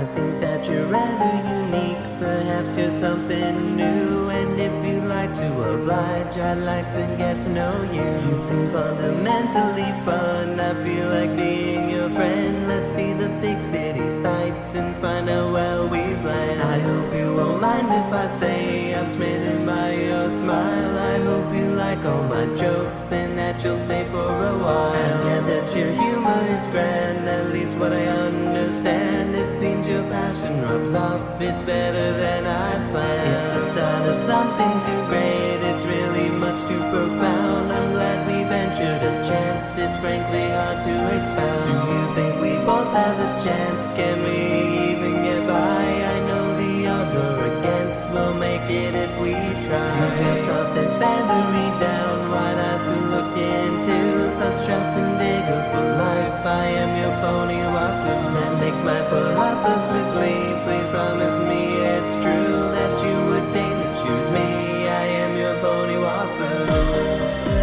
I think that you're rather unique, perhaps you're something new. And if you'd like to oblige, I'd like to get to know you. You seem fundamentally fun, I feel like being your friend. Let's see the big city sights and find out where we blend. I hope you won't mind if I say I'm smitten by your smile. I hope you like all my jokes and that you'll stay for a while. And that your humor is grand, at least what I understand. It seems your passion rubs off, it's better than I planned. It's the start of something too great, it's really much too profound. I'm glad we ventured a chance, it's frankly hard to expound. Do you think we both have a chance? Can we even get by? I know the odds are against, we'll make it if we try. You feel something feathery down, wide eyes to look into, such trust and vigor for life. I am your pony waffle, that makes my butt hoppers with glee. Please promise me it's true that you would deign to choose me. I am your pony waffle.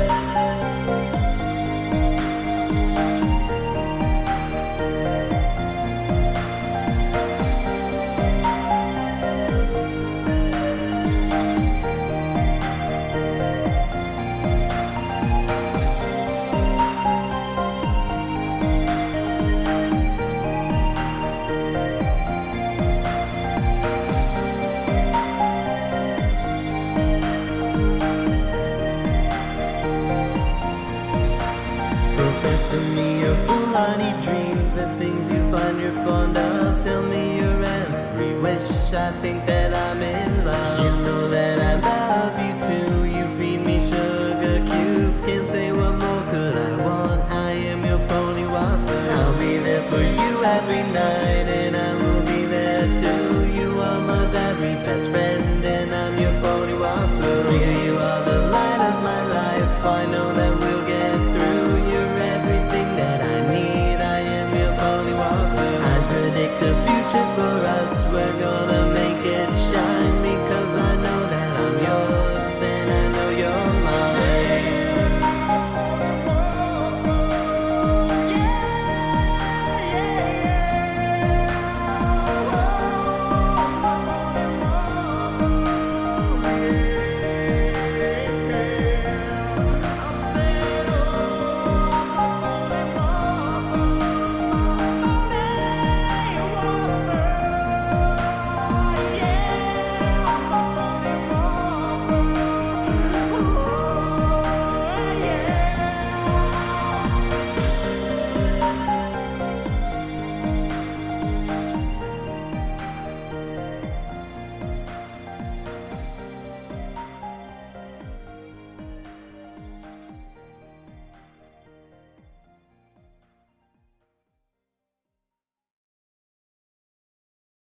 Profess to me your foolhardy dreams, the things you find you're fond of. Tell me your every wish, I think that I'm in love. You know that I love you too, you feed me sugar cubes. Can't say what more could I want, I am your pony waffle. I'll be there for you every night.